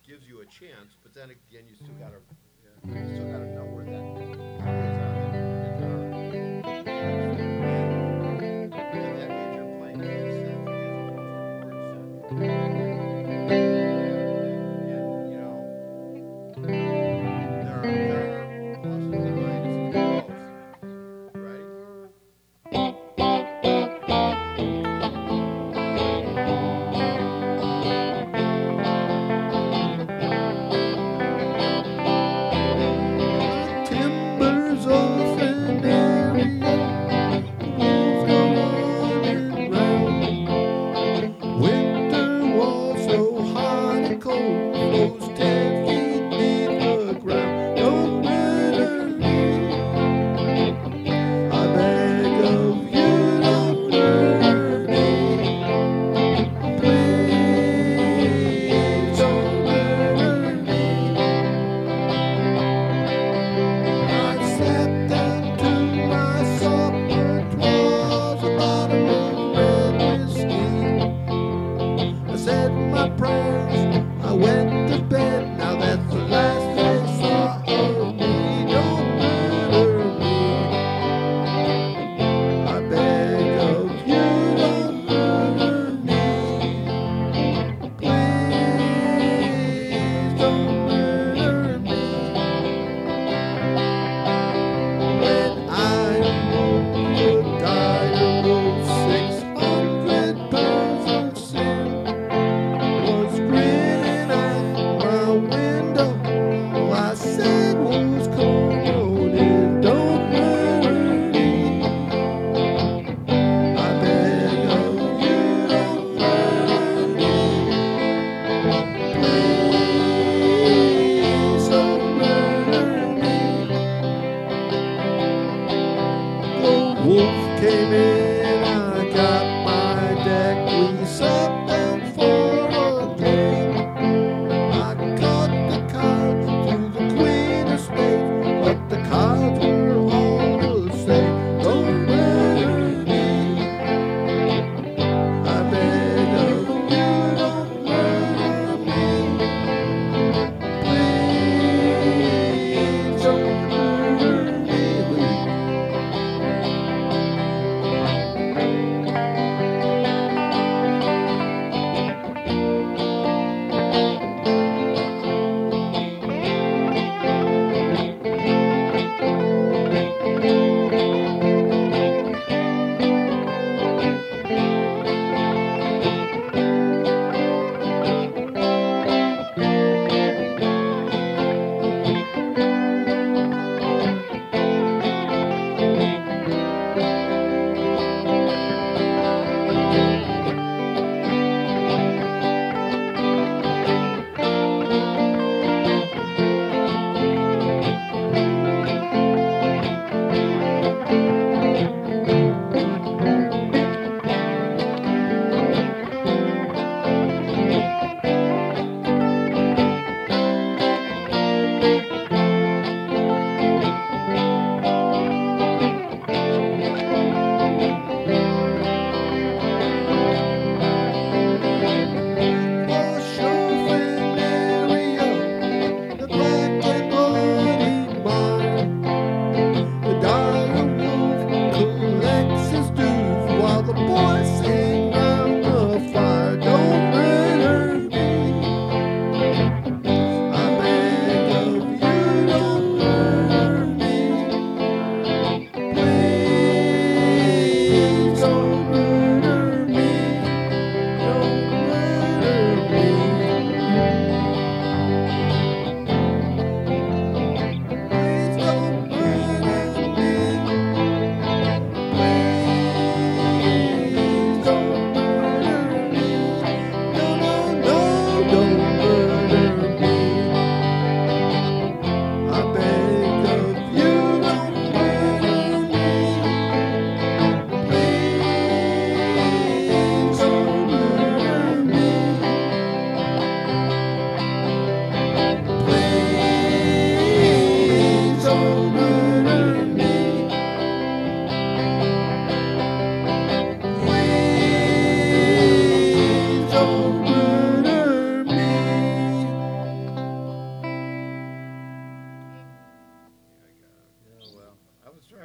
gives you a chance, but then again, you still gotta know where that is and that means you're playing in the center as opposed to towards center. And there are pluses and minuses to both, right? Timbers of an area, wolves go running round. Winter was so hot and cold, froze 10 feet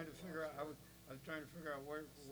trying to figure out. I was trying to figure out where